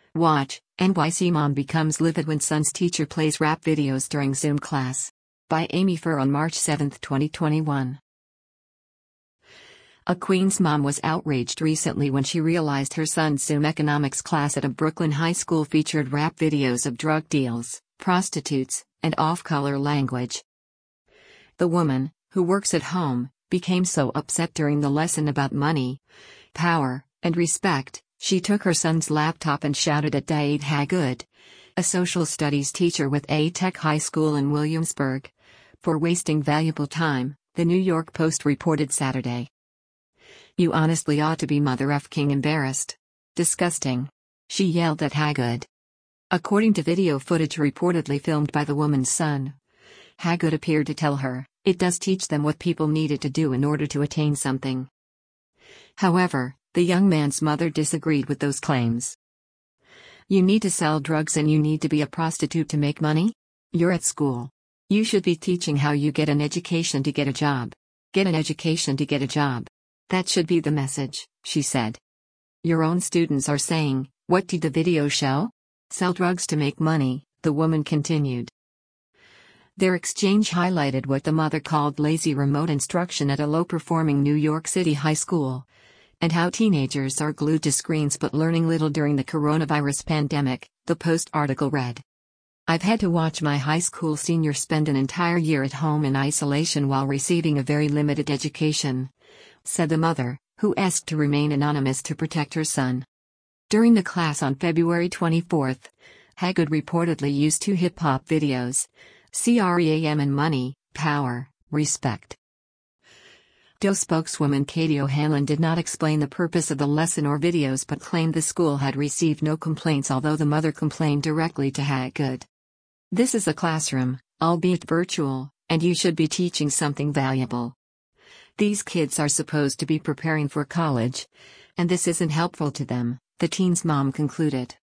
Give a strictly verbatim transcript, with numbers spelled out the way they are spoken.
Watch, N Y C mom becomes livid when son's teacher plays rap videos during Zoom class. By Amy Furr on March seventh, twenty twenty-one. A Queens mom was outraged recently when she realized her son's Zoom economics class at a Brooklyn high school featured rap videos of drug deals, prostitutes, and off-color language. The woman, who works at home, became so upset during the lesson about money, power, and respect, she took her son's laptop and shouted at Daid Hagood, a social studies teacher with A Tech High School in Williamsburg, for wasting valuable time, the New York Post reported Saturday. "You honestly ought to be mother effing embarrassed. Disgusting," she yelled at Hagood. According to video footage reportedly filmed by the woman's son, Hagood appeared to tell her, "It does teach them what people needed to do in order to attain something." However, the young man's mother disagreed with those claims. "You need to sell drugs and you need to be a prostitute to make money? You're at school. You should be teaching how you get an education to get a job. Get an education to get a job. That should be the message," she said. "Your own students are saying, what did the video show? Sell drugs to make money," the woman continued. Their exchange highlighted what the mother called lazy remote instruction at a low-performing New York City high school, and how teenagers are glued to screens but learning little during the coronavirus pandemic, the Post article read. "I've had to watch my high school senior spend an entire year at home in isolation while receiving a very limited education," said the mother, who asked to remain anonymous to protect her son. During the class on February twenty-fourth, Hagood reportedly used two hip-hop videos, CREAM and Money, Power, Respect. Doe spokeswoman Katie O'Hanlon did not explain the purpose of the lesson or videos but claimed the school had received no complaints, although the mother complained directly to Hagood. "This is a classroom, albeit virtual, and you should be teaching something valuable. These kids are supposed to be preparing for college, and this isn't helpful to them," the teen's mom concluded.